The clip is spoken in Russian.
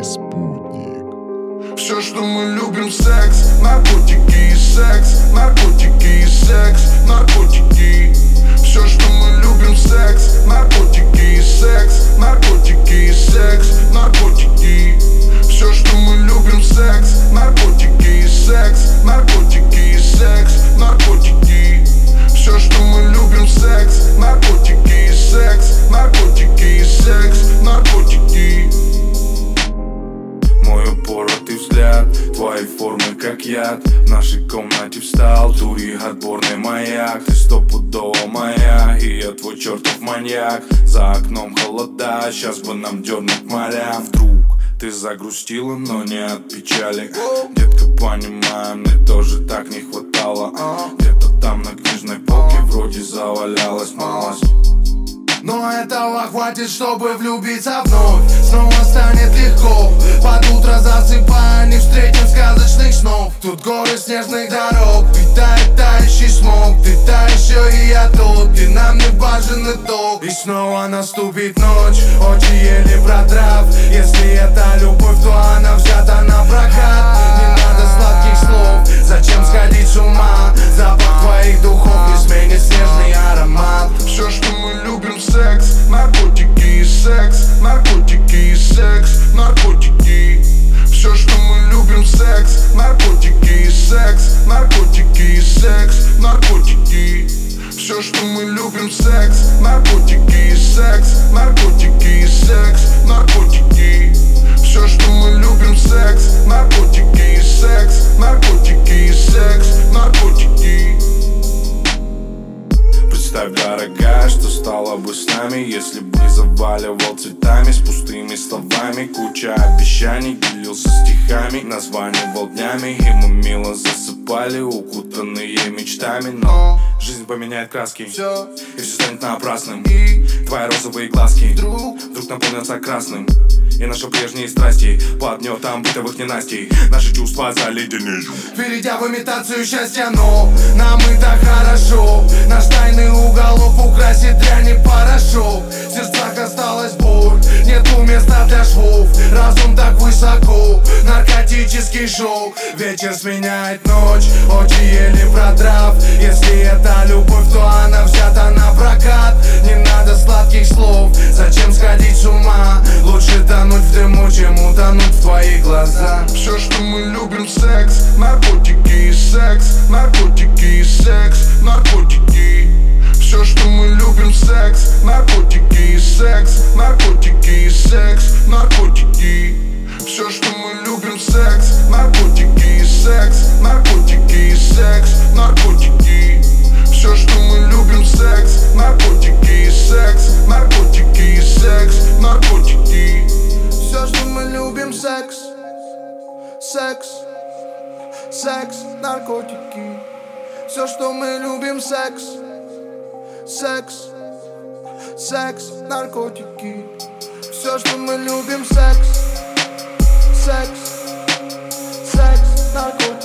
Спутник. Все, что мы любим, секс, наркотики и секс, наркотики и секс, наркотики. Все, что мы любим, секс, наркотики и секс, наркотики и секс, наркотики. Все, что мы любим, секс, наркотики и секс, наркотики и секс, наркотики. Все, что мы любим, секс, наркотики и секс, наркотики и секс, наркотики. Мой упоротый взгляд, твои формы как яд. В нашей комнате встал дури отборный маяк. Ты стопудово моя, и я твой чертов маньяк. За окном холода, сейчас бы нам дернуть морям. Вдруг ты загрустила, но не от печали. Детка, понимаю, мне тоже так не хватало. Где-то там на книжной полке вроде завалялась малость. Но этого хватит, чтобы влюбиться вновь. Снова станет легко. Под утро засыпая, не встретим сказочных снов. Тут горы снежных дорог, питает тающий смог. Ты та еще и я тот, где нам не важен итог. И снова наступит ночь, очи еле продрав. Если это любовь, то она взята на прокат. Не надо сладких слов, зачем сходить с ума? Запах твоих духов не сменит снежный аромат. Все, что мы любим, секс, наркотики и секс, наркотики и секс, наркотики. Все, что мы любим, секс, наркотики и секс, наркотики и секс, наркотики. Все, что мы любим, секс, наркотики и секс, наркотики и секс, наркотики. Все, что мы любим, секс, наркотики и секс, наркотики и секс, наркотики. Представь, дорогая, что стало бы с нами, если бы заваливал цветами с пустыми словами. Куча обещаний, делился стихами, названивал днями, и мы мило засыпали, укутанные мечтами. Но жизнь поменяет краски, и все станет напрасным. Твои розовые глазки вдруг наполнятся красным. И наши прежние страсти под гнетом бытовых ненастий. Наши чувства заледенеют, перейдя в имитацию счастья, но нам и так хорошо. Наш тайный уголок украсит дрянь и порошок. В сердцах осталась боль, нету места для швов. Разум так высоко, наркотический шок. Вечер сменяет ночь, очи еле продрав. Если это любовь, то она взята на прокат. Не надо сладких слов, зачем сходить с ума? Лучше тонуть в дыму, чем утонуть в твоих глазах. Все, что мы любим, секс, наркотики и секс, наркотики и секс, наркотики. Все, что мы любим, секс, наркотики и секс, наркотики и секс, наркотики. Все, что мы любим, секс, наркотики и секс, наркотики и секс, наркотики. Все, что мы любим, секс, наркотики и секс, наркотики и секс, наркотики. Все, что мы любим, секс, секс, секс, наркотики. Все, что мы любим, секс, секс, секс, наркотики. Все, что мы любим, секс, секс, секс, наркотики.